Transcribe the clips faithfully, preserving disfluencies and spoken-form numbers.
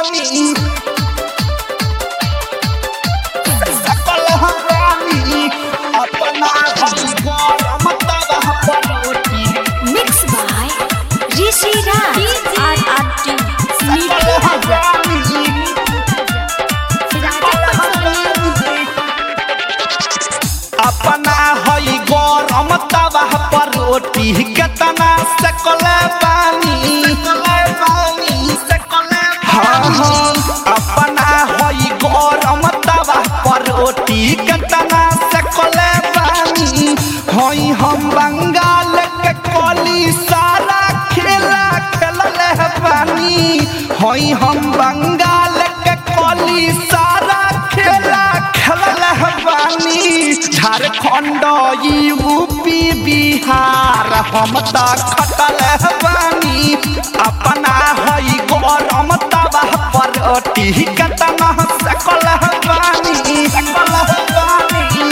अपना हई गरम तवा पर रोटी केतना सकले पानी हाँ हाँ अपना हई गरम तवा पर रोटी केतना सकले पानी हई हम बंगाल के कली सारा खेला खेलले पानी हई हम बंगाल के कली सारा खेला खेलले पानी झारखंड यूपी बिहार हम त खटल बानी अपना हई गरम तवा पर रोटी केतना सकल बानी सकल बानी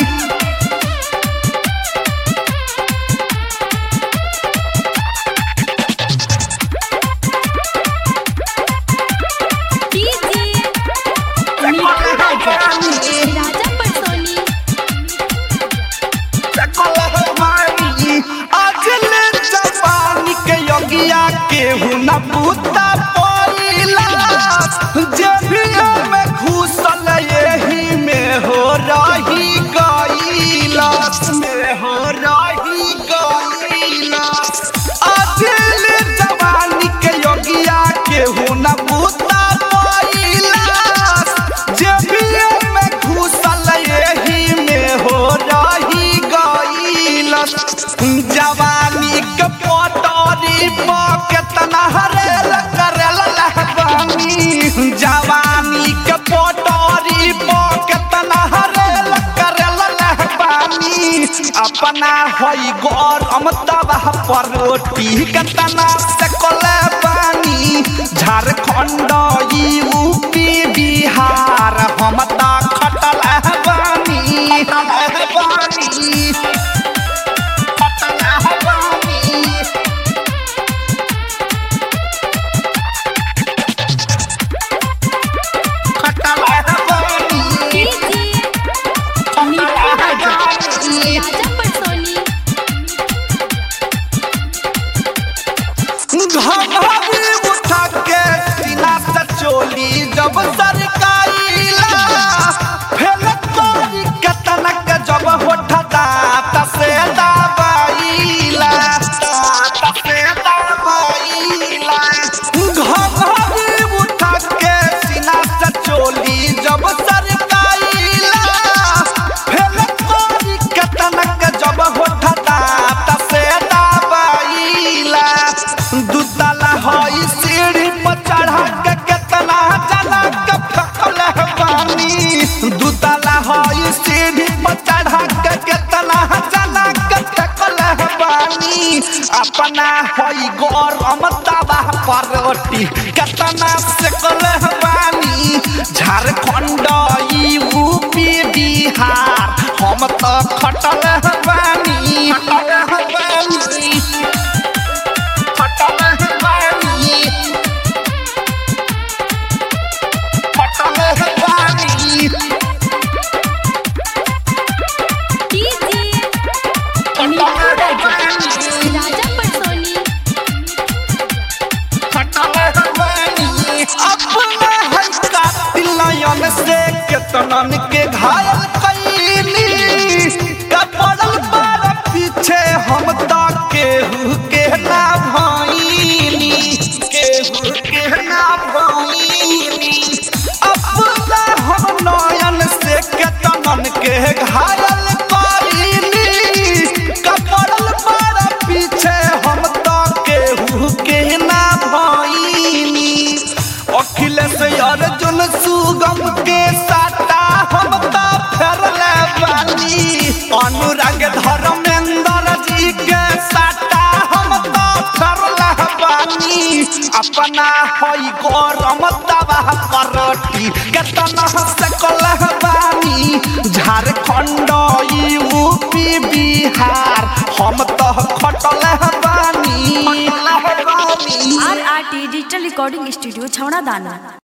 केहू न बूता पइला जब भी में घुसल यही में हो रही गइला में हो रही गइला अदिल जवानी के योगिया केहू न बूता पइला जब भी में घुसल यही में हो रही गइला जवानी के पटरी केतना हरेल करेल लहबानी जवानी के पोटरी पो केतना हरेल करेल लहबानी अपना हई गरम तवा पर रोटी केतना सकले बानी झारखंड यूपी बिहार हम त खटल बानी बानी उठा के सीना से चोली जब सरकाईला फेल तोरी केतना के जब होठा दात से दबाईला दात से दबाईला घघरी उठा के सीना से चोली जब सरकाईला फेल तोरी केतना के जब होठा दात से दबाईला दुतला हई सीढ़ी पर चढ़ा के केतना जना के फेंकल पानी दुतला हई सीढ़ी पर चढ़ा के केतना जना के फेंकल पानी अपना हई गरम तवा पर रोटी केतना सेकल पानी झारखंड यूपी बिहार हम त खटल पानी पानी से केतनन के घायल कैली कपड़ल बार पीछे हम त केहू के ना भइनी केहू के ना भइनी अपना हम नयन से केतनन के घायल कैली कपड़ल बार पीछे हम त केहू के ना भइनी अखिलेश अर्जुन सुगम के साटा हम त फेरले बानी अनुराग धर्मेंद्र जी के साटा हम त फेरले बानी अपना हई गरम तवा पर रोटी केतना सकल बानी झारखंड यूपी बिहार हम त खटल बानी R R T digital recording studio छौड़ा दाना।